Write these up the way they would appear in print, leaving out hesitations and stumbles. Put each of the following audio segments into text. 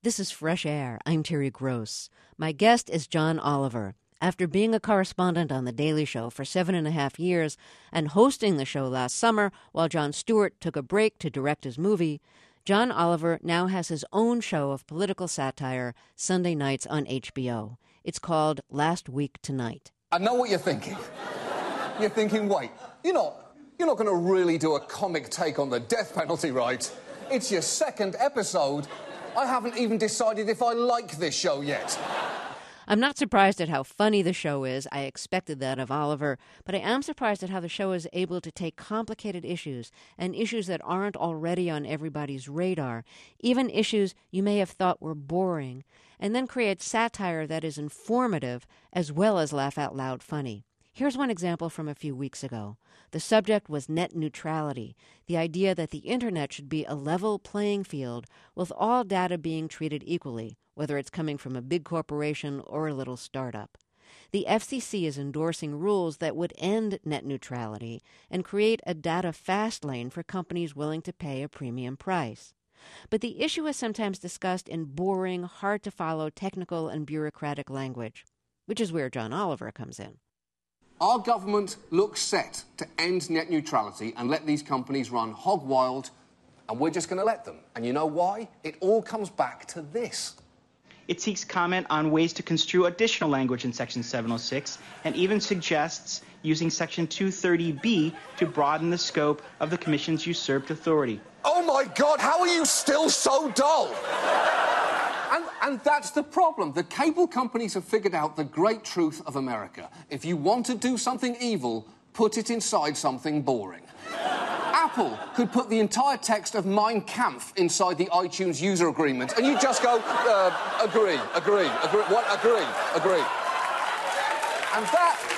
This is Fresh Air. I'm Terry Gross. My guest is John Oliver. After being a correspondent on The Daily Show for 7.5 years and hosting the show last summer while Jon Stewart took a break to direct his movie, John Oliver now has his own show of political satire Sunday nights on HBO. It's called Last Week Tonight. I know what you're thinking. You're thinking, wait, you're not going to really do a comic take on the death penalty, right? It's your second episode. I haven't even decided if I like this show yet. I'm not surprised at how funny the show is. I expected that of Oliver. But I am surprised at how the show is able to take complicated issues and issues that aren't already on everybody's radar, even issues you may have thought were boring, and then create satire that is informative as well as laugh-out-loud funny. Here's one example from a few weeks ago. The subject was net neutrality, the idea that the Internet should be a level playing field with all data being treated equally, whether it's coming from a big corporation or a little startup. The FCC is endorsing rules that would end net neutrality and create a data fast lane for companies willing to pay a premium price. But the issue is sometimes discussed in boring, hard-to-follow technical and bureaucratic language, which is where John Oliver comes in. Our government looks set to end net neutrality and let these companies run hog wild, and we're just going to let them. And you know why? It all comes back to this. It seeks comment on ways to construe additional language in Section 706 and even suggests using Section 230B to broaden the scope of the Commission's usurped authority. Oh, my God, how are you still so dull? And that's the problem. The cable companies have figured out the great truth of America. If you want to do something evil, put it inside something boring. Apple could put the entire text of Mein Kampf inside the iTunes user agreement, and you just go, agree. And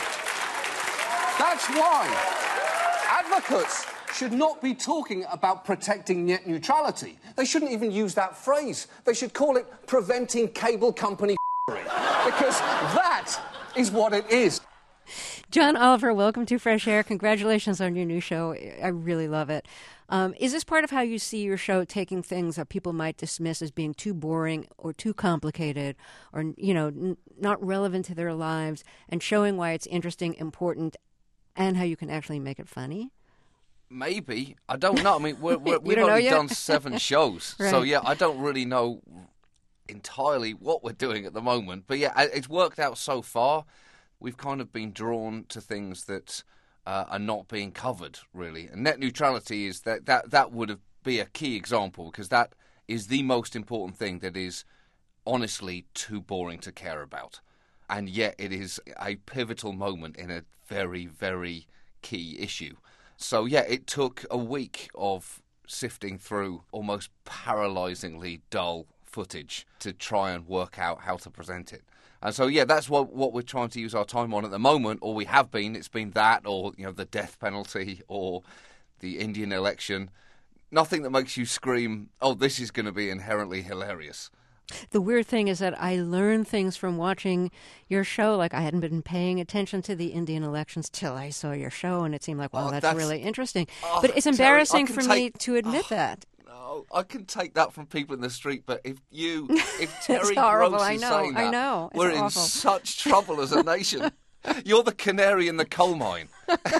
that's why advocates should not be talking about protecting net neutrality. They shouldn't even use that phrase. They should call it preventing cable company because that is what it is. John Oliver, welcome to Fresh Air. Congratulations on your new show. I really love it. Is this part of how you see your show, taking things that people might dismiss as being too boring or too complicated or, not relevant to their lives and showing why it's interesting, important, and how you can actually make it funny? Maybe. I don't know. I mean, we've only done 7 shows. Right. So, I don't really know entirely what we're doing at the moment. But, it's worked out so far. We've kind of been drawn to things that are not being covered, really. And net neutrality is that would be a key example because that is the most important thing that is honestly too boring to care about. And yet it is a pivotal moment in a very, very key issue. So, it took a week of sifting through almost paralyzingly dull footage to try and work out how to present it. And so, that's what we're trying to use our time on at the moment, or we have been. It's been that or, the death penalty or the Indian election. Nothing that makes you scream, oh, this is going to be inherently hilarious. The weird thing is that I learned things from watching your show. Like, I hadn't been paying attention to the Indian elections till I saw your show, and it seemed like, wow, that's really interesting. But it's embarrassing for me to admit that. No, I can take that from people in the street, but if Terry horrible. Gross is saying that, I know. We're awful. in such trouble as a nation. You're the canary in the coal mine.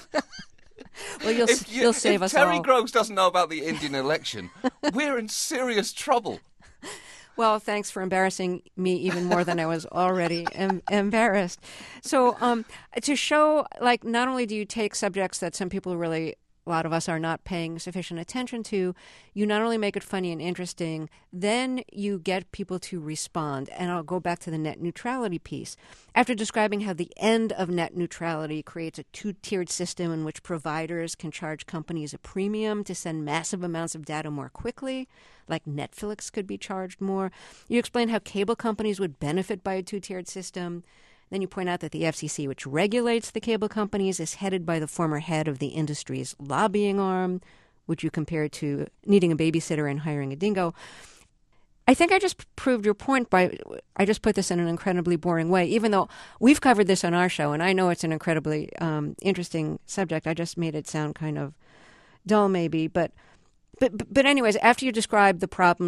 Well, you'll save us all. If Terry Gross doesn't know about the Indian election, we're in serious trouble. Well, thanks for embarrassing me even more than I was already embarrassed. So to show, like, not only do you take subjects that some people really, a lot of us are not paying sufficient attention to, you not only make it funny and interesting, then you get people to respond. And I'll go back to the net neutrality piece. After describing how the end of net neutrality creates a two-tiered system in which providers can charge companies a premium to send massive amounts of data more quickly, like Netflix could be charged more, you explain how cable companies would benefit by a two-tiered system. Then you point out that the FCC, which regulates the cable companies, is headed by the former head of the industry's lobbying arm, which you compare to needing a babysitter and hiring a dingo. I think I just proved your point I just put this in an incredibly boring way, even though we've covered this on our show, and I know it's an incredibly interesting subject. I just made it sound kind of dull maybe. But anyways, after you describe the problems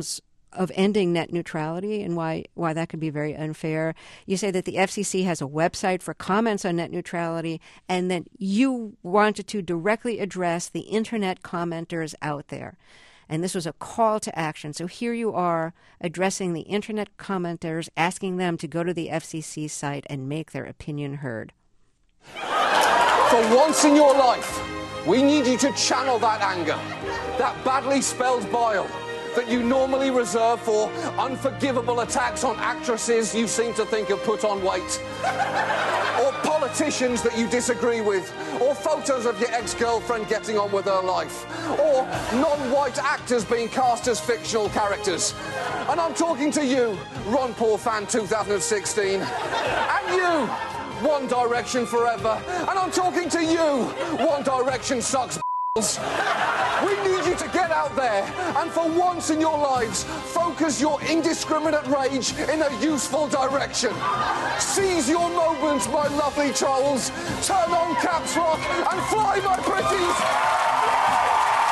of ending net neutrality and why that could be very unfair. You say that the FCC has a website for comments on net neutrality, and that you wanted to directly address the internet commenters out there. And this was a call to action. So here you are addressing the internet commenters, asking them to go to the FCC site and make their opinion heard. For once in your life, we need you to channel that anger, that badly spelled bile that you normally reserve for unforgivable attacks on actresses you seem to think have put on weight, or politicians that you disagree with, or photos of your ex-girlfriend getting on with her life, or non-white actors being cast as fictional characters. And I'm talking to you, Ron Paul fan 2016, and you, One Direction forever, and I'm talking to you, One Direction sucks. We need you to get out there and for once in your lives focus your indiscriminate rage in a useful direction. Seize your moments, my lovely trolls. Turn on Caps Rock and fly, my pretties.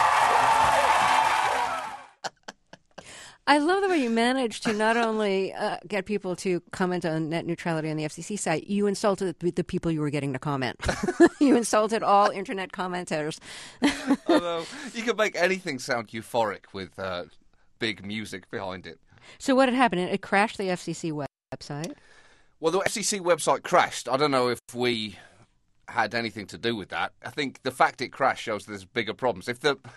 I love the way you managed to not only get people to comment on net neutrality on the FCC site, you insulted the people you were getting to comment. You insulted all internet commenters. Although you can make anything sound euphoric with big music behind it. So what had happened? It crashed the FCC website? Well, the FCC website crashed. I don't know if we had anything to do with that. I think the fact it crashed shows there's bigger problems. If the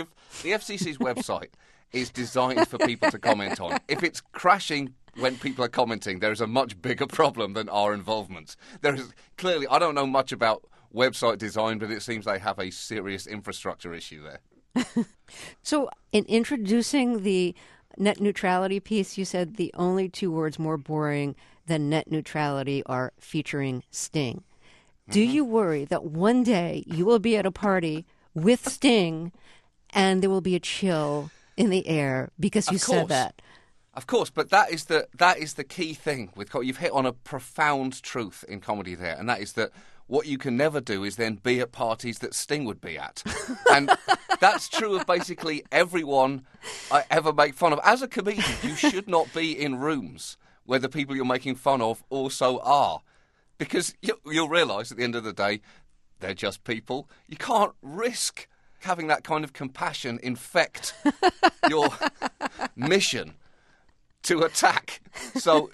FCC's website is designed for people to comment on, if it's crashing when people are commenting, there is a much bigger problem than our involvement. There is clearly, I don't know much about website design, but it seems they have a serious infrastructure issue there. So in introducing the net neutrality piece, you said the only two words more boring than net neutrality are featuring Sting. Do you worry that one day you will be at a party with Sting and there will be a chill in the air because you said that? Of course, but that is the key thing with you've hit on a profound truth in comedy there, and that is that what you can never do is then be at parties that Sting would be at. And that's true of basically everyone I ever make fun of. As a comedian, you should not be in rooms where the people you're making fun of also are, because you'll realise at the end of the day, they're just people. You can't risk having that kind of compassion infect your mission to attack. So,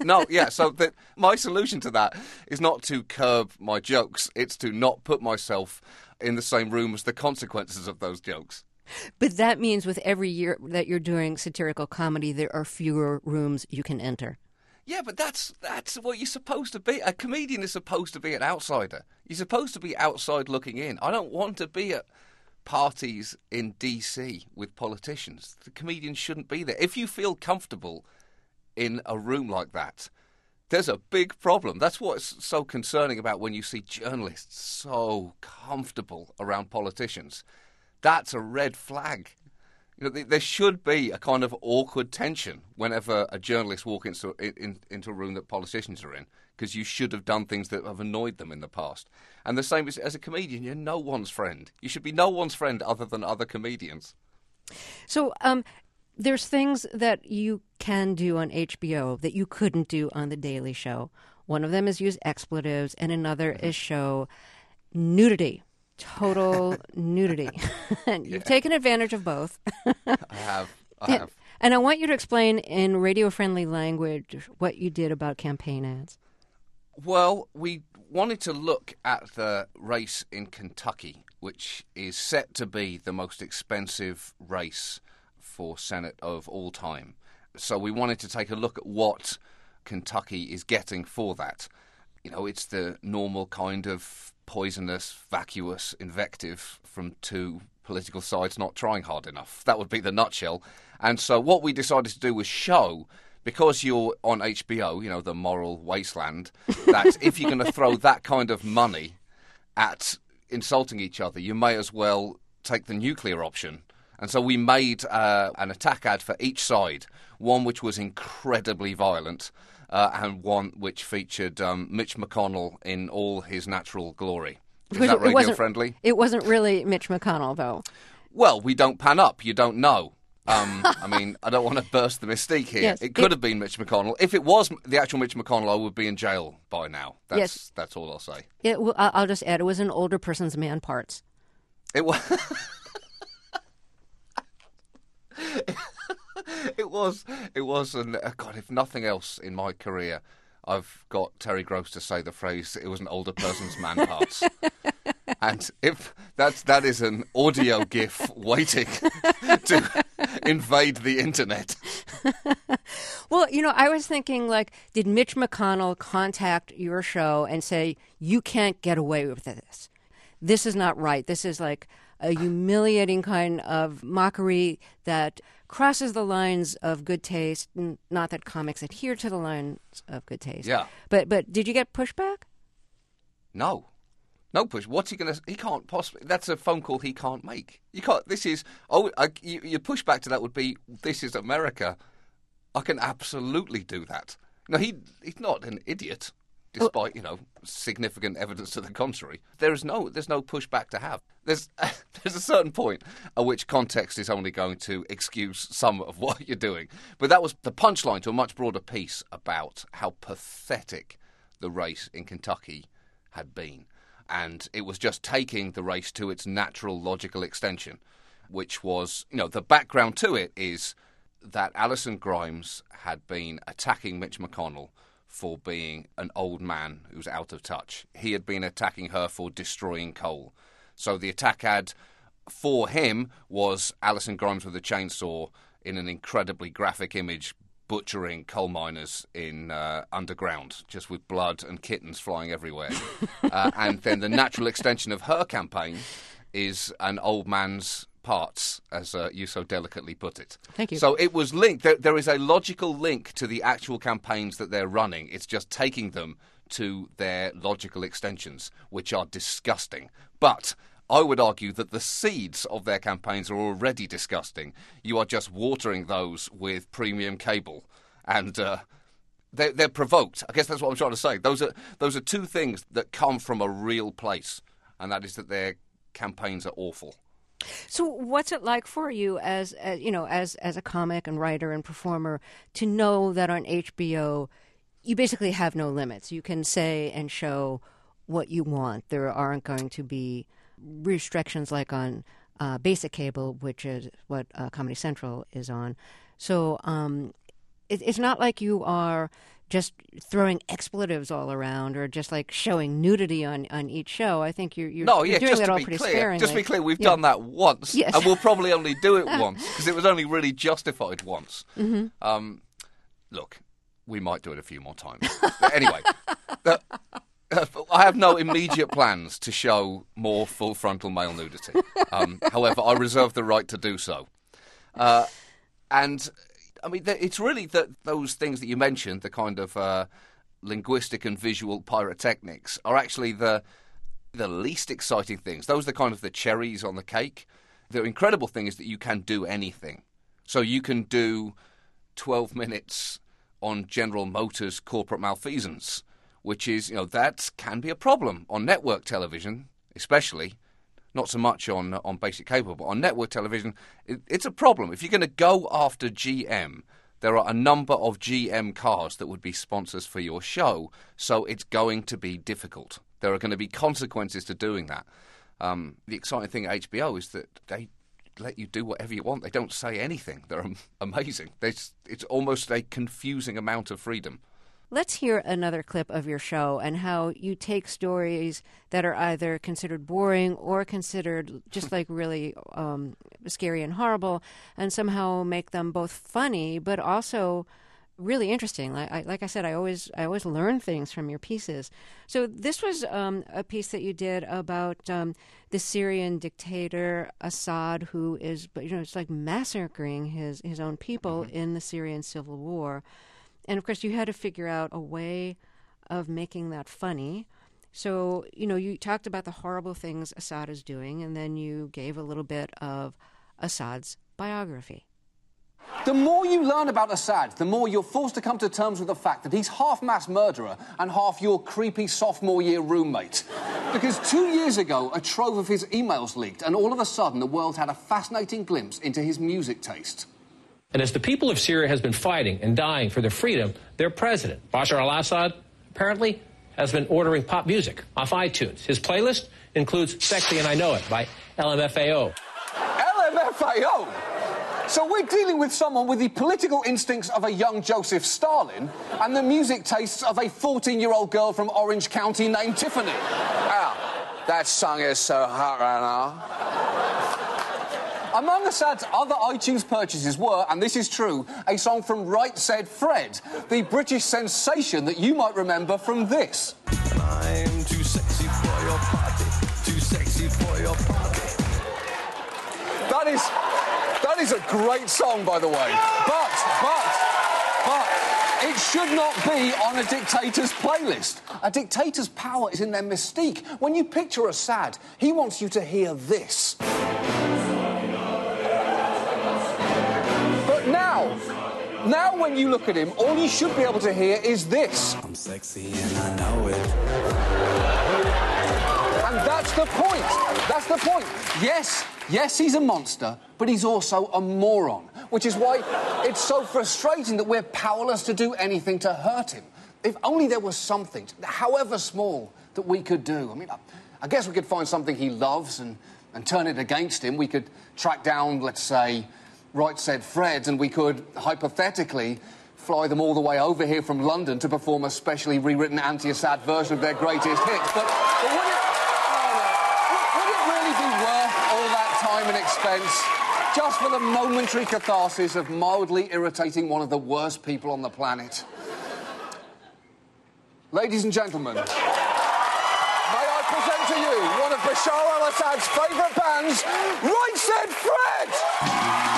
my solution to that is not to curb my jokes. It's to not put myself in the same room as the consequences of those jokes. But that means with every year that you're doing satirical comedy, there are fewer rooms you can enter. Yeah, but that's what you're supposed to be. A comedian is supposed to be an outsider. You're supposed to be outside looking in. I don't want to be at parties in DC with politicians. The comedians shouldn't be there. If you feel comfortable in a room like that, there's a big problem. That's what's so concerning about when you see journalists so comfortable around politicians. That's a red flag. You know, there should be a kind of awkward tension whenever a journalist walks into a room that politicians are in, because you should have done things that have annoyed them in the past. And the same as a comedian, you're no one's friend. You should be no one's friend other than other comedians. So there's things that you can do on HBO that you couldn't do on The Daily Show. One of them is use expletives, and another is show nudity. Total nudity. And you've taken advantage of both. I have. And I want you to explain in radio-friendly language what you did about campaign ads. Well, we wanted to look at the race in Kentucky, which is set to be the most expensive race for Senate of all time. So we wanted to take a look at what Kentucky is getting for that. You know, it's the normal kind of poisonous, vacuous invective from two political sides not trying hard enough. That would be the nutshell. And so what we decided to do was show, because you're on HBO, you know, the moral wasteland, that if you're going to throw that kind of money at insulting each other, you may as well take the nuclear option. And so we made an attack ad for each side, one which was incredibly violent, and one which featured Mitch McConnell in all his natural glory. Is that radio-friendly? It wasn't really Mitch McConnell, though. Well, we don't pan up. You don't know. I mean, I don't want to burst the mystique here. Yes. It could have been Mitch McConnell. If it was the actual Mitch McConnell, I would be in jail by now. That's all I'll say. I'll just add, it was an older person's man parts. It was. It was, and God, if nothing else in my career, I've got Terry Gross to say the phrase, it was an older person's man parts. And if that is an audio gif waiting to invade the internet. Well, I was thinking, did Mitch McConnell contact your show and say, you can't get away with this? This is not right. This is like a humiliating kind of mockery that crosses the lines of good taste. Not that comics adhere to the lines of good taste. Yeah. But did you get pushback? No push. What's he going to? He can't possibly. That's a phone call he can't make. You can't. This is. Your pushback to that would be, this is America. I can absolutely do that. No, he's not an idiot, despite significant evidence to the contrary. There's no pushback to have. There's a certain point at which context is only going to excuse some of what you're doing. But that was the punchline to a much broader piece about how pathetic the race in Kentucky had been. And it was just taking the race to its natural logical extension, which was, the background to it is that Alison Grimes had been attacking Mitch McConnell for being an old man who was out of touch. He had been attacking her for destroying coal. So the attack ad for him was Alison Grimes with a chainsaw in an incredibly graphic image butchering coal miners in underground, just with blood and kittens flying everywhere. And then the natural extension of her campaign is an old man's parts, as you so delicately put it. Thank you. So it was linked. There is a logical link to the actual campaigns that they're running. It's just taking them to their logical extensions, which are disgusting. But I would argue that the seeds of their campaigns are already disgusting. You are just watering those with premium cable, and they're provoked. I guess that's what I'm trying to say. Those are two things that come from a real place, and that is that their campaigns are awful. So what's it like for you as a comic and writer and performer to know that on HBO you basically have no limits? You can say and show what you want. There aren't going to be restrictions like on basic cable, which is what Comedy Central is on. So it's not like you are just throwing expletives all around or just like showing nudity on each show. I think you're doing that all pretty sparingly. Just to be clear, we've done that once, yes. And we'll probably only do it once because it was only really justified once. Mm-hmm. Look, we might do it a few more times. Anyway, I have no immediate plans to show more full frontal male nudity. However, I reserve the right to do so. And I mean, it's really those things that you mentioned, the kind of linguistic and visual pyrotechnics, are actually the least exciting things. Those are kind of the cherries on the cake. The incredible thing is that you can do anything. So you can do 12 minutes on General Motors corporate malfeasance, which is, that can be a problem on network television, especially. Not so much on basic cable, but on network television, it's a problem. If you're going to go after GM, there are a number of GM cars that would be sponsors for your show, so it's going to be difficult. There are going to be consequences to doing that. The exciting thing at HBO is that they let you do whatever you want. They don't say anything. They're amazing. It's almost a confusing amount of freedom. Let's hear another clip of your show and how you take stories that are either considered boring or considered just like really scary and horrible, and somehow make them both funny but also really interesting. Like I said, I always learn things from your pieces. So this was a piece that you did about the Syrian dictator Assad, who is, it's like massacring his own people in the Syrian civil war. And, of course, you had to figure out a way of making that funny. So, you talked about the horrible things Assad is doing, and then you gave a little bit of Assad's biography. The more you learn about Assad, the more you're forced to come to terms with the fact that he's half mass murderer and half your creepy sophomore year roommate. Because 2 years ago, a trove of his emails leaked, and all of a sudden the world had a fascinating glimpse into his music taste. And as the people of Syria has been fighting and dying for their freedom, their president, Bashar al-Assad, apparently has been ordering pop music off iTunes. His playlist includes Sexy and I Know It by LMFAO. LMFAO? So we're dealing with someone with the political instincts of a young Joseph Stalin and the music tastes of a 14-year-old girl from Orange County named Tiffany. That song is so hot right now. Among Assad's other iTunes purchases were, and this is true, a song from Right Said Fred, the British sensation that you might remember from this. I'm too sexy for your party, too sexy for your party. That is a great song, by the way. But it should not be on a dictator's playlist. A dictator's power is in their mystique. When you picture Assad, he wants you to hear this. But now when you look at him, all you should be able to hear is this. I'm sexy and I know it. And that's the point. That's the point. Yes, he's a monster, but he's also a moron, which is why it's so frustrating that we're powerless to do anything to hurt him. If only there was something, however small, that we could do. I mean, I guess we could find something he loves and turn it against him. We could track down, let's say, Right Said Fred, and we could, hypothetically, fly them all the way over here from London to perform a specially rewritten anti-Assad version of their greatest hits. But would it really be worth all that time and expense just for the momentary catharsis of mildly irritating one of the worst people on the planet? Ladies and gentlemen, may I present to you one of Bashar al-Assad's favourite bands, Right Said Fred!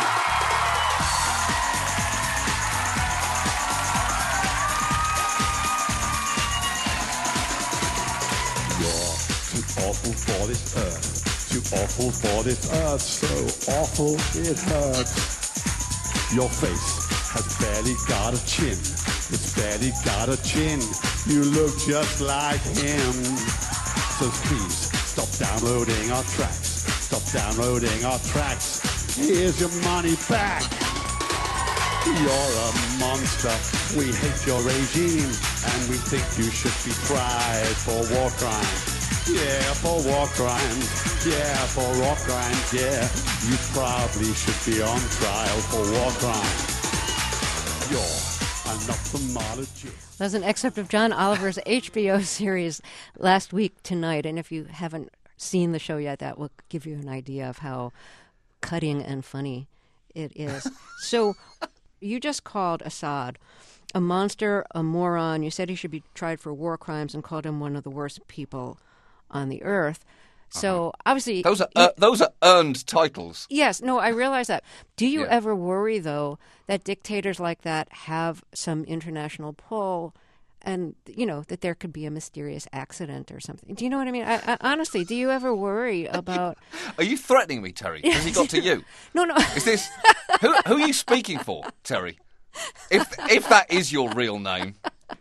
Awful for this earth, too awful for this earth, so awful it hurts. Your face has barely got a chin, it's barely got a chin, you look just like him. So please, stop downloading our tracks, stop downloading our tracks, here's your money back. You're a monster, we hate your regime, and we think you should be tried for war crimes. Yeah, for war crimes. Yeah, for war crimes. Yeah, you probably should be on trial for war crimes. You're an ophthalmologist. That's an excerpt of John Oliver's HBO series Last Week Tonight. And if you haven't seen the show yet, that will give you an idea of how cutting and funny it is. So you just called Assad a monster, a moron. You said he should be tried for war crimes and called him one of the worst people on the earth. So obviously those are earned titles. Yes, no, I realize that. Do you ever worry though that dictators like that have some international pull, and that there could be a mysterious accident or something? Do you know what I mean? I honestly, do you ever worry about? Are you threatening me, Terry? Has he got to you? No. Is this who are you speaking for, Terry? If that is your real name.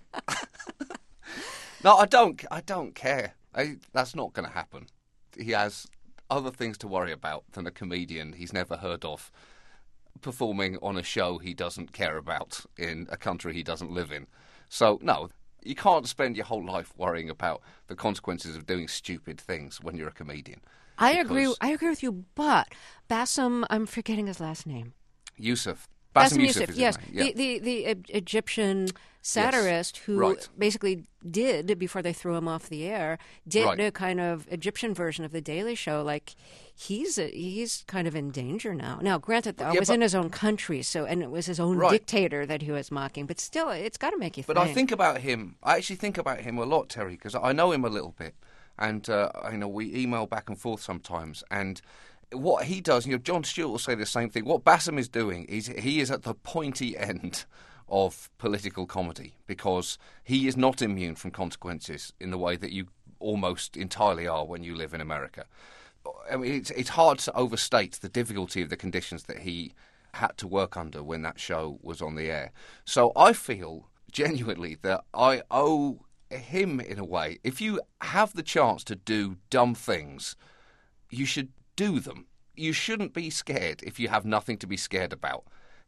No, I don't care. That's not going to happen. He has other things to worry about than a comedian he's never heard of performing on a show he doesn't care about in a country he doesn't live in. So, no, you can't spend your whole life worrying about the consequences of doing stupid things when you're a comedian. I agree with you, but Bassem, I'm forgetting his last name. Yusuf. Bassem Youssef, yes. Yeah. The Egyptian satirist who basically did, before they threw him off the air, a kind of Egyptian version of The Daily Show. Like, he's kind of in danger now. Now, granted, that was in his own country, and it was his own dictator that he was mocking, but still, it's got to make you think. But I actually think about him a lot, Terry, because I know him a little bit, and we email back and forth sometimes, and what he does, Jon Stewart will say the same thing. What Bassem is doing is he is at the pointy end of political comedy, because he is not immune from consequences in the way that you almost entirely are when you live in America. I mean, it's hard to overstate the difficulty of the conditions that he had to work under when that show was on the air. So I feel genuinely that I owe him, in a way, if you have the chance to do dumb things, you should do them. You shouldn't be scared if you have nothing to be scared about.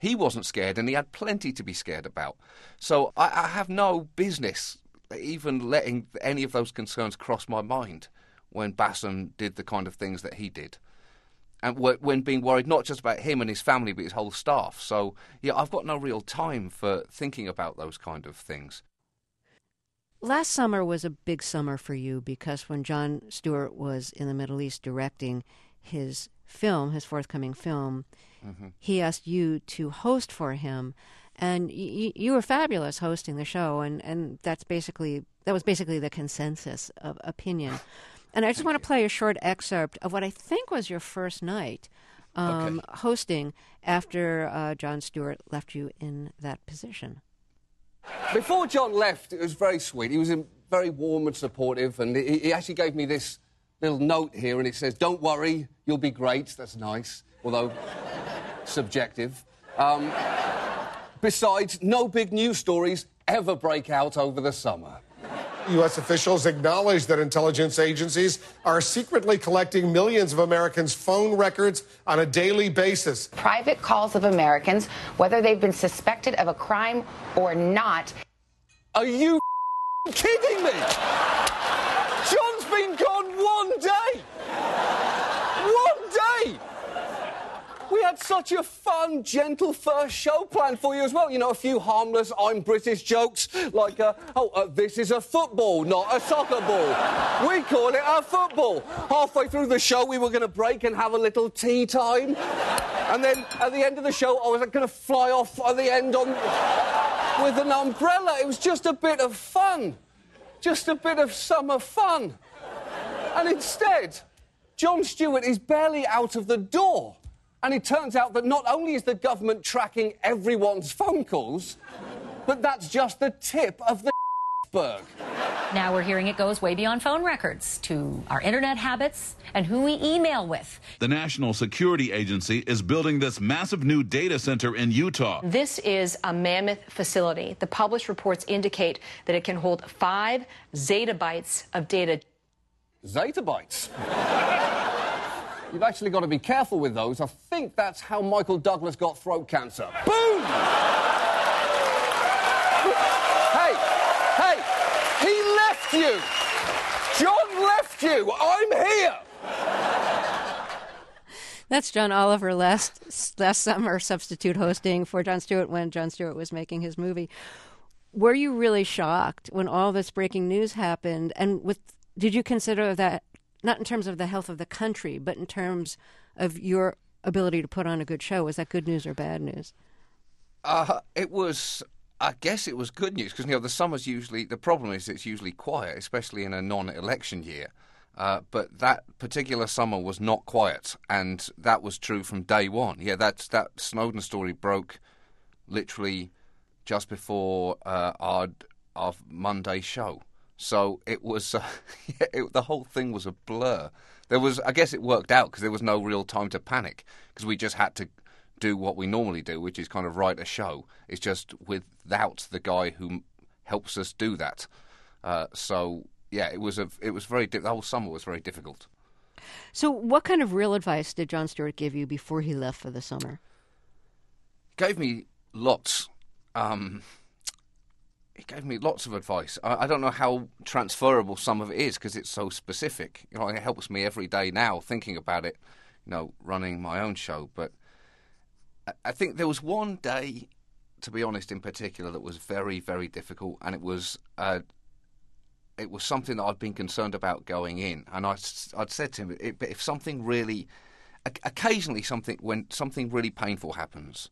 He wasn't scared, and he had plenty to be scared about. So I have no business even letting any of those concerns cross my mind when Bassem did the kind of things that he did. And when being worried not just about him and his family, but his whole staff. So, yeah, I've got no real time for thinking about those kind of things. Last summer was a big summer for you because when Jon Stewart was in the Middle East directing his film, his forthcoming film, he asked you to host for him. And you were fabulous hosting the show, and that was basically the consensus of opinion. And I just want to play a short excerpt of what I think was your first night hosting after Jon Stewart left you in that position. Before Jon left, it was very sweet. He was very warm and supportive, and he actually gave me this little note here, and it says, "Don't worry, you'll be great." That's nice, although subjective. Besides, no big news stories ever break out over the summer. U.S. officials acknowledge that intelligence agencies are secretly collecting millions of Americans' phone records on a daily basis. Private calls of Americans, whether they've been suspected of a crime or not. Are you kidding me? John's been gone 1 day! 1 day! We had such a fun, gentle first show planned for you as well. You know, a few harmless I'm British jokes like, this is a football, not a soccer ball. We call it a football. Halfway through the show, we were going to break and have a little tea time. And then at the end of the show, I was going to fly off at the end with an umbrella. It was just a bit of fun. Just a bit of summer fun. And instead, Jon Stewart is barely out of the door. And it turns out that not only is the government tracking everyone's phone calls, but that's just the tip of the iceberg. Now we're hearing it goes way beyond phone records to our internet habits and who we email with. The National Security Agency is building this massive new data center in Utah. This is a mammoth facility. The published reports indicate that it can hold 5 zettabytes of data. Zettabytes? You've actually got to be careful with those. I think that's how Michael Douglas got throat cancer. Boom! Hey! He left you! Jon left you! I'm here! That's John Oliver last summer substitute hosting for Jon Stewart when Jon Stewart was making his movie. Were you really shocked when all this breaking news happened? And did you consider that, not in terms of the health of the country, but in terms of your ability to put on a good show? Was that good news or bad news? I guess it was good news, because, the summer's usually, the problem is it's usually quiet, especially in a non-election year. But that particular summer was not quiet, and that was true from day one. Yeah, that Snowden story broke literally just before our Monday show. So it was, the whole thing was a blur. I guess it worked out because there was no real time to panic, because we just had to do what we normally do, which is kind of write a show. It's just without the guy who helps us do that. So yeah, it was very. The whole summer was very difficult. So what kind of real advice did Jon Stewart give you before he left for the summer? He gave me lots. He gave me lots of advice. I don't know how transferable some of it is because it's so specific. It helps me every day now thinking about it, running my own show. But I think there was one day, to be honest, in particular, that was very, very difficult, and it was something that I'd been concerned about going in. And I'd said to him, if something really, occasionally when something really painful happens,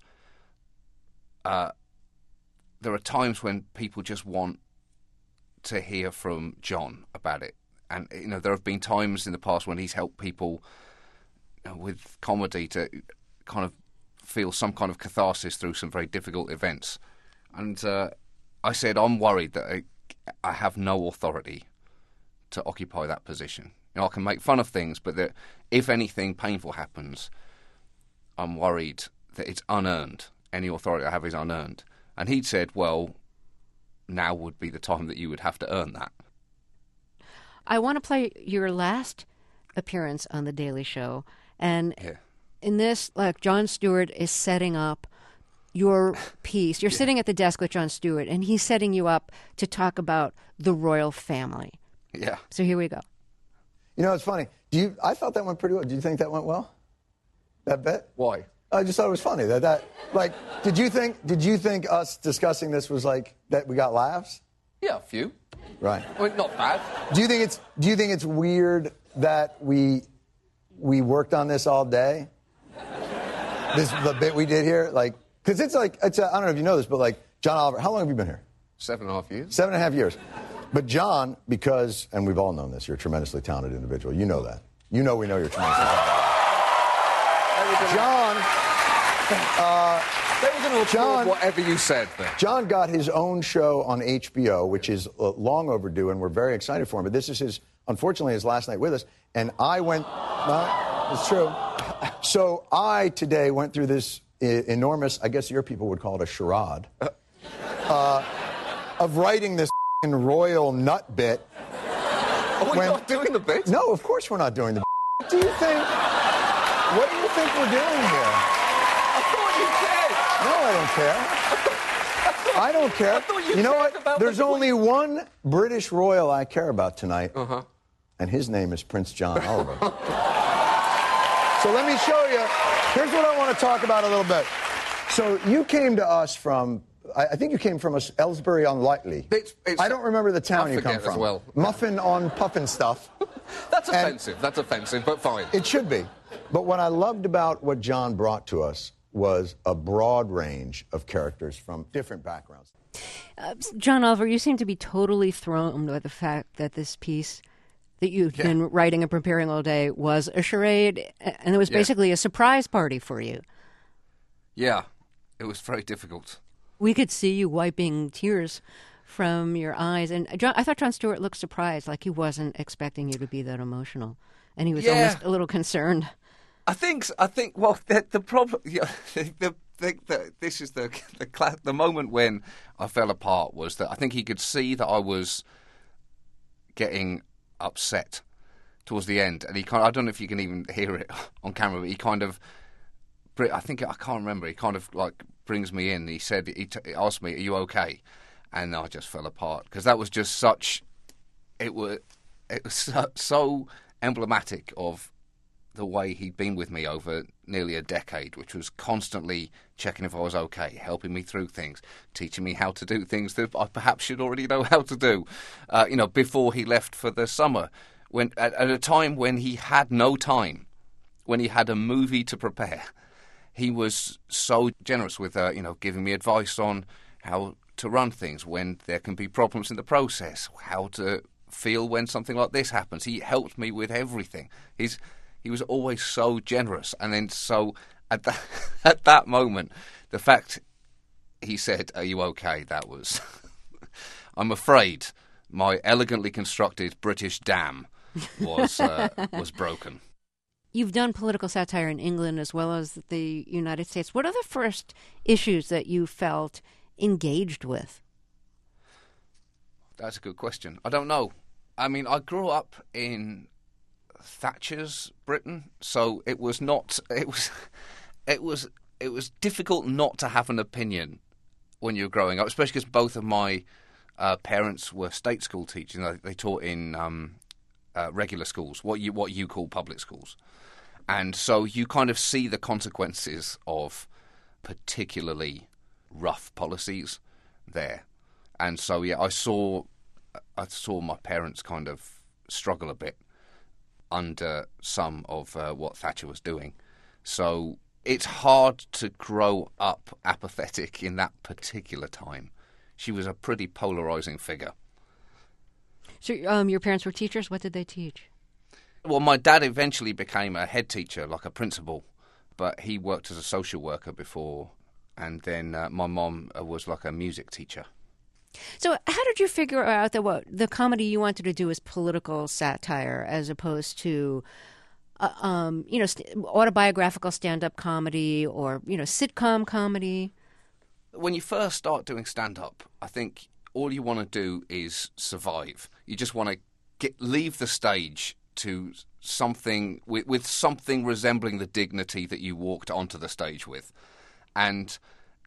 there are times when people just want to hear from Jon about it. And, there have been times in the past when he's helped people with comedy to kind of feel some kind of catharsis through some very difficult events. And I said, I'm worried that I have no authority to occupy that position. I can make fun of things, but that if anything painful happens, I'm worried that it's unearned. Any authority I have is unearned. And he'd said, well, now would be the time that you would have to earn that. I want to play your last appearance on The Daily Show. And in this, Jon Stewart is setting up your piece. You're sitting at the desk with Jon Stewart, and he's setting you up to talk about the royal family. Yeah. So here we go. You know, it's funny. I thought that went pretty well. Do you think that went well? That bit? Why? I just thought it was funny. Like, did you think us discussing this was like that we got laughs? Yeah, a few. Right. Well, not bad. Do you think it's weird that we worked on this all day? The bit we did here, like, because I don't know if you know this, but like John Oliver, how long have you been here? 7.5 years. 7.5 years. But John, and we've all known this, you're a tremendously talented individual. You know that. We know you're tremendously talented. They were going to applaud whatever you said there. John got his own show on HBO, which is long overdue, and we're very excited for him. But this is unfortunately, his last night with us. And I went, it's true. So I today went through this enormous, I guess your people would call it a charade, of writing this royal nut bit. Are we not doing the bit? No, of course we're not doing the bit. What do you think we're doing here? I thought you cared. No, I don't care. I don't care. I thought you know what? There's only one British royal I care about tonight, and his name is Prince John Oliver. So let me show you. Here's what I want to talk about a little bit. So you came to us from, I think you came from Ellsbury on Lightly. I don't remember the town you come from. As well. Muffin on puffin stuff. That's offensive. That's offensive, but fine. It should be. But what I loved about what John brought to us was a broad range of characters from different backgrounds. John Oliver, you seem to be totally thrown by the fact that this piece that you've been writing and preparing all day was a charade, and it was basically a surprise party for you. Yeah, it was very difficult. We could see you wiping tears from your eyes, and I thought Jon Stewart looked surprised, like he wasn't expecting you to be that emotional, and he was almost a little concerned. I think. Well, the problem. This is the moment when I fell apart was that I think he could see that I was getting upset towards the end, and I don't know if you can even hear it on camera, but he kind of, I can't remember. He kind of like brings me in. He said he asked me, "Are you okay?" And I just fell apart because that was just such. It was so emblematic of the way he'd been with me over nearly a decade, which was constantly checking if I was okay, helping me through things, teaching me how to do things that I perhaps should already know how to do, before he left for the summer, when at a time when he had no time, when he had a movie to prepare. He was so generous with, giving me advice on how to run things when there can be problems in the process, how to feel when something like this happens. He helped me with everything. He was always so generous, and then so at that moment, the fact he said, "Are you okay?" That was, I'm afraid, my elegantly constructed British dam was broken. You've done political satire in England as well as the United States. What are the first issues that you felt engaged with? That's a good question. I don't know. I mean, I grew up in Thatcher's Britain, so it was difficult not to have an opinion when you were growing up, especially because both of my parents were state school teachers. They taught in regular schools, what you call public schools, and so you kind of see the consequences of particularly rough policies there, and so I saw my parents kind of struggle a bit under some of what Thatcher was doing. So it's hard to grow up apathetic in that particular time. She was a pretty polarizing figure. So your parents were teachers? What did they teach? Well, my dad eventually became a head teacher, like a principal, but he worked as a social worker before, and then my mom was like a music teacher. So how did you figure out that the comedy you wanted to do was political satire as opposed to, autobiographical stand-up comedy or, sitcom comedy? When you first start doing stand-up, I think all you want to do is survive. You just want to leave the stage to something with something resembling the dignity that you walked onto the stage with. And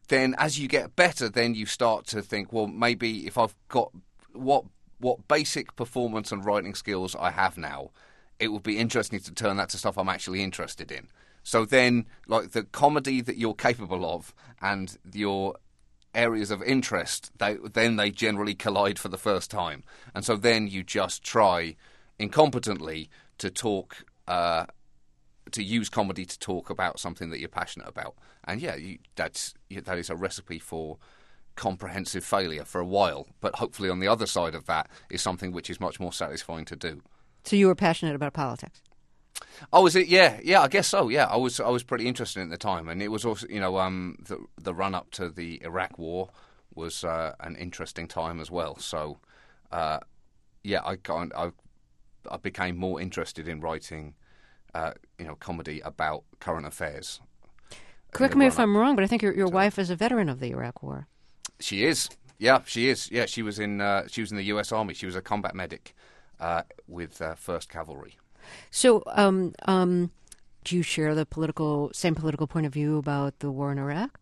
then as you get better, then you start to think, well, maybe if I've got what basic performance and writing skills I have now, it would be interesting to turn that to stuff I'm actually interested in. So then, like, the comedy that you're capable of and your areas of interest, they generally collide for the first time. And so then you just try incompetently to talk, to use comedy to talk about something that you're passionate about. And that is a recipe for comprehensive failure for a while. But hopefully on the other side of that is something which is much more satisfying to do. So you were passionate about politics? Oh, was it? Yeah, I guess so. Yeah, I was pretty interested at the time, and it was also, the run up to the Iraq War was an interesting time as well. So, I became more interested in writing, comedy about current affairs. Correct me if I'm wrong, but I think your wife is a veteran of the Iraq War. She is. Yeah, she is. Yeah, she was in the U.S. Army. She was a combat medic with 1st Cavalry. So, do you share the same political point of view about the war in Iraq?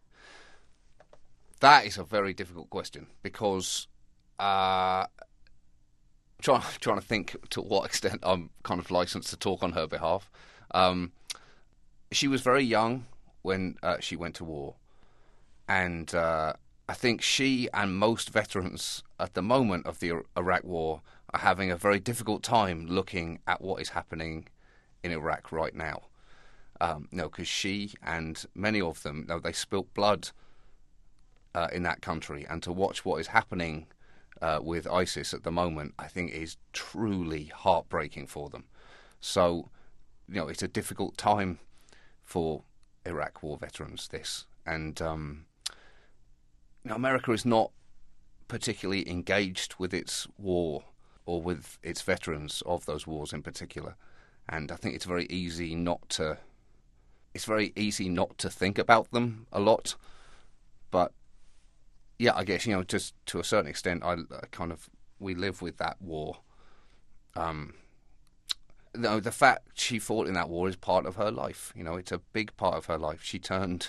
That is a very difficult question because trying to think to what extent I'm kind of licensed to talk on her behalf. She was very young when she went to war, and I think she and most veterans at the moment of the Iraq War are having a very difficult time looking at what is happening in Iraq right now. Because she and many of them, they spilt blood in that country, and to watch what is happening with ISIS at the moment, I think is truly heartbreaking for them. So, it's a difficult time for Iraq War veterans, this. And, America is not particularly engaged with its war or with its veterans of those wars in particular. And I think it's very easy not to think about them a lot. But yeah, I guess, just to a certain extent, we live with that war. The fact she fought in that war is part of her life. It's a big part of her life. She turned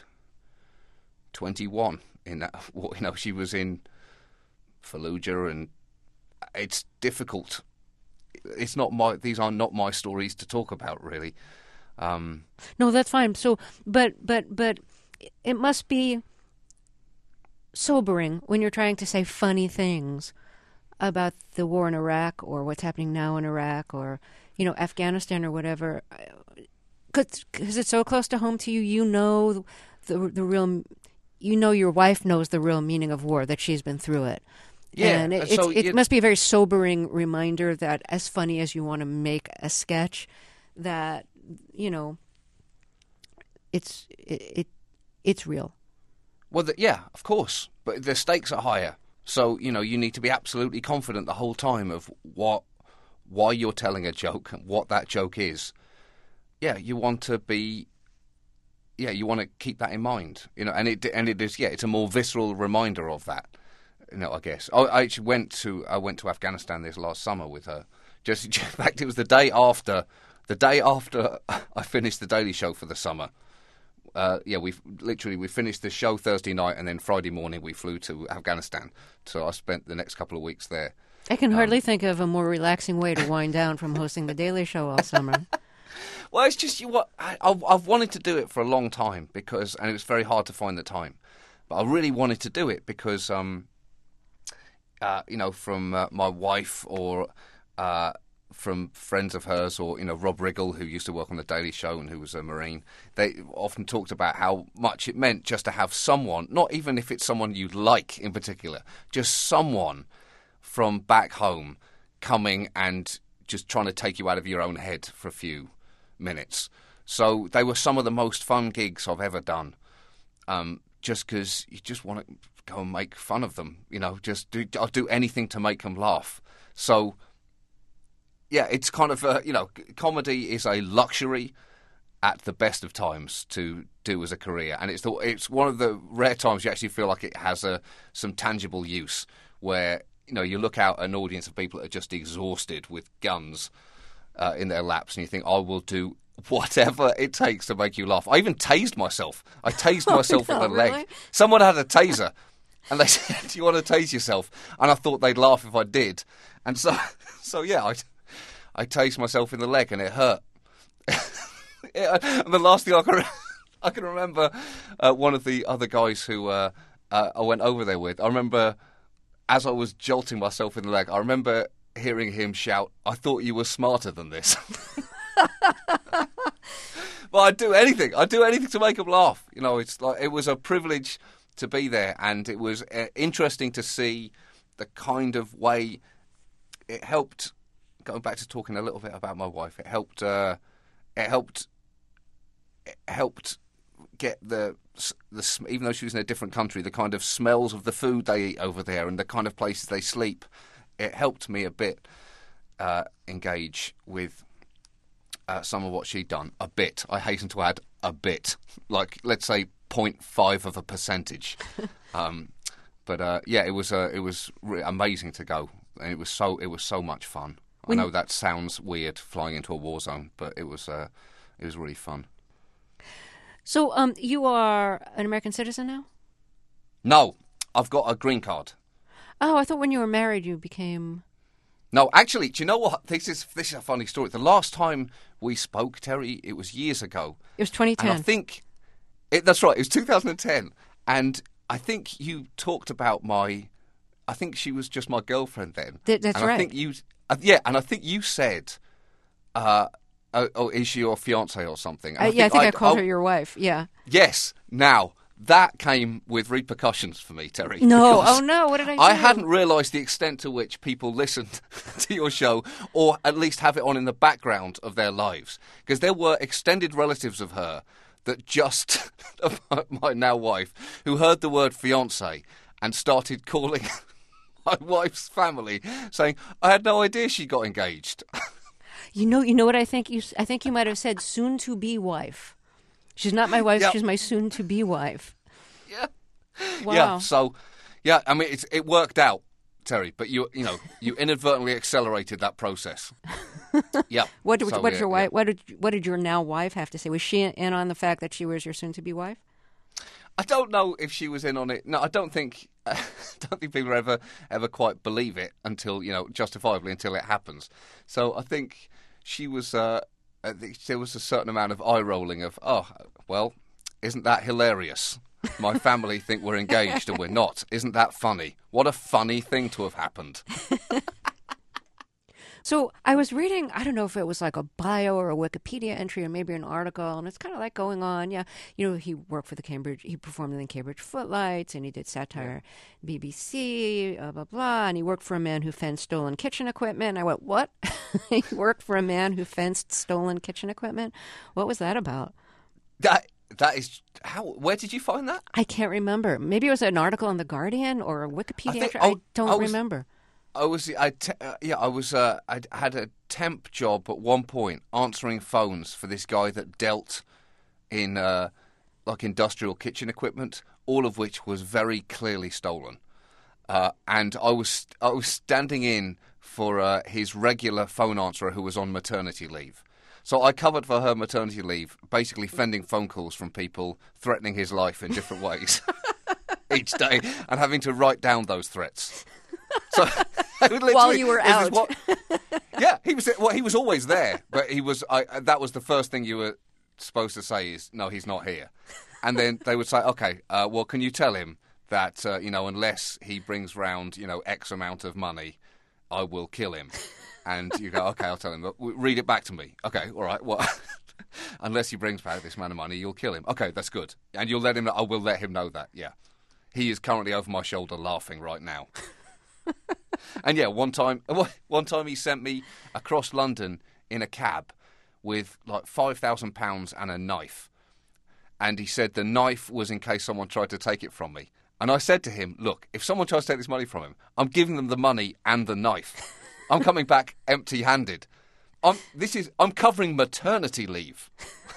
21 in that war. She was in Fallujah, and it's difficult. These are not my stories to talk about, really. No, that's fine. So, but it must be sobering when you're trying to say funny things about the war in Iraq or what's happening now in Iraq or, Afghanistan or whatever. Because it's so close to home to you, the real, your wife knows the real meaning of war, that she's been through it. Yeah, and it must be a very sobering reminder that as funny as you want to make a sketch, that, it's real. Well, of course, but the stakes are higher. So, you need to be absolutely confident the whole time of why you're telling a joke and what that joke is. Yeah, you want to keep that in mind, and it is, it's a more visceral reminder of that. I guess. I actually went to Afghanistan this last summer with her. In fact, it was the day after I finished the Daily Show for the summer. We finished the show Thursday night, and then Friday morning we flew to Afghanistan. So I spent the next couple of weeks there. I can hardly think of a more relaxing way to wind down from hosting the Daily Show all summer. Well, it's just I've wanted to do it for a long time and it was very hard to find the time, but I really wanted to do it because from my wife or from friends of hers or, Rob Riggle, who used to work on The Daily Show and who was a Marine, they often talked about how much it meant just to have someone, not even if it's someone you like in particular, just someone from back home coming and just trying to take you out of your own head for a few minutes. So they were some of the most fun gigs I've ever done, just because you just want to go and make fun of them, I'll do anything to make them laugh. So, yeah, it's kind of, comedy is a luxury at the best of times to do as a career. And it's one of the rare times you actually feel like it has some tangible use where, you look out at an audience of people that are just exhausted with guns in their laps and you think, I will do whatever it takes to make you laugh. I even tased myself. I tased myself in the leg. Really? Someone had a taser, and they said, "Do you want to tase yourself?" And I thought they'd laugh if I did. And so yeah, I tased myself in the leg, and it hurt. And the last thing I can remember, one of the other guys who I went over there with, I remember as I was jolting myself in the leg, I remember hearing him shout, "I thought you were smarter than this." But I'd do anything to make them laugh. You know, it's like it was a privilege to be there, and it was interesting to see the kind of way it helped. Going back to talking a little bit about my wife, it helped get the even though she was in a different country, the kind of smells of the food they eat over there and the kind of places they sleep. It helped me a bit engage with some of what she'd done. A bit. I hasten to add a bit. Like, let's say 0.5%. But yeah, it was amazing to go, and it was so much fun. I know that sounds weird, flying into a war zone, but it was really fun. So, you are an American citizen now? No, I've got a green card. Oh, I thought when you were married you became... No, actually, do you know what? This is a funny story. The last time we spoke, Terry, it was years ago. It was 2010. And I think... that's right, it was 2010. And I think you talked about I think she was just my girlfriend then. That's and right. I think you... and I think you said... oh, is she your fiancé or something? I think I called her your wife, yeah. Yes. Now, that came with repercussions for me, Terry. No, oh no, what did I do? I hadn't realised the extent to which people listened to your show, or at least have it on in the background of their lives. Because there were extended relatives of her that just, my now wife, who heard the word fiancé and started calling my wife's family, saying, "I had no idea she got engaged." You know what I think? I think you might have said soon-to-be wife. She's not my wife, she's my soon-to-be wife. Yeah. Wow. Yeah, so, yeah, I mean, it worked out, Terry, but you inadvertently accelerated that process. Yeah. What did your now wife have to say? Was she in on the fact that she was your soon-to-be wife? I don't know if she was in on it. No, I don't think people ever quite believe it until, justifiably until it happens. So I think she was. There was a certain amount of eye rolling of, oh, well, isn't that hilarious? My family think we're engaged and we're not. Isn't that funny? What a funny thing to have happened. So I was reading, I don't know if it was like a bio or a Wikipedia entry or maybe an article, and it's kind of like going on, he worked for he performed in the Cambridge Footlights, and he did satire BBC, blah, blah, blah, and he worked for a man who fenced stolen kitchen equipment. And I went, what? He worked for a man who fenced stolen kitchen equipment? What was that about? That is where did you find that? I can't remember. Maybe it was an article in The Guardian or a Wikipedia entry. I don't remember. I had a temp job at one point answering phones for this guy that dealt in industrial kitchen equipment, all of which was very clearly stolen. And I was standing in for his regular phone answerer who was on maternity leave. So I covered for her maternity leave, basically fending phone calls from people threatening his life in different ways each day, and having to write down those threats. So while you were out, yeah, he was always there, but he was. That was the first thing you were supposed to say is, no, he's not here, and then they would say, okay, well, can you tell him that unless he brings round X amount of money, I will kill him. And you go, okay, I'll tell him. But read it back to me. Okay, all right. Well, unless he brings back this amount of money, you'll kill him. Okay, that's good. And you'll let him know. I will let him know that. Yeah, he is currently over my shoulder laughing right now. And yeah, one time he sent me across London in a cab with like £5,000 and a knife. And he said the knife was in case someone tried to take it from me. And I said to him, look, if someone tries to take this money from him, I'm giving them the money and the knife. I'm coming back empty-handed. I'm covering maternity leave.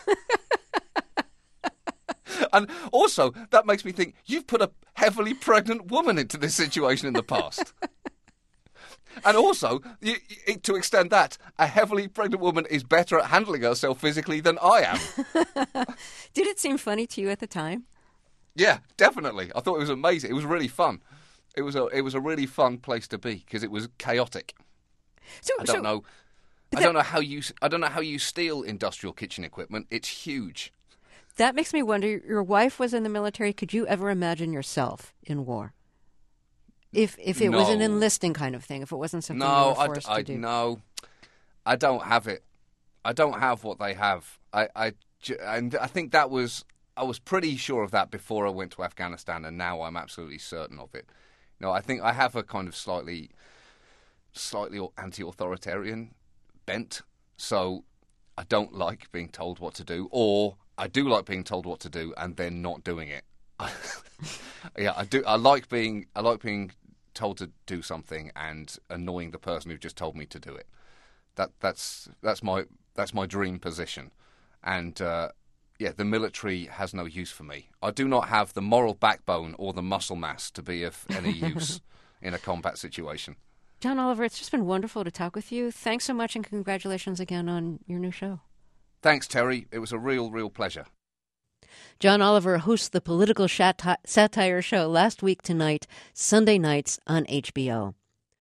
And also, that makes me think, you've put a heavily pregnant woman into this situation in the past. And also, to extend that, a heavily pregnant woman is better at handling herself physically than I am. Did it seem funny to you at the time? Yeah, definitely. I thought it was amazing. It was really fun. It was a really fun place to be because it was chaotic. I don't know how you steal industrial kitchen equipment. It's huge. That makes me wonder. Your wife was in the military. Could you ever imagine yourself in war? If it was an enlisting kind of thing, if it wasn't something you were forced to do. No, I don't have it. I don't have what they have. And I think I was pretty sure of that before I went to Afghanistan, and now I'm absolutely certain of it. No, I think I have a kind of slightly anti-authoritarian bent, so I don't like being told what to do, or I do like being told what to do and then not doing it. Yeah, I do. I like being told to do something and annoying the person who just told me to do it. That's my dream position, and the military has no use for me. I do not have the moral backbone or the muscle mass to be of any use in a combat situation. John Oliver, it's just been wonderful to talk with you. Thanks so much, and congratulations again on your new show. Thanks, Terry. It was a real pleasure. John Oliver hosts the political satire show Last Week Tonight, Sunday nights on HBO.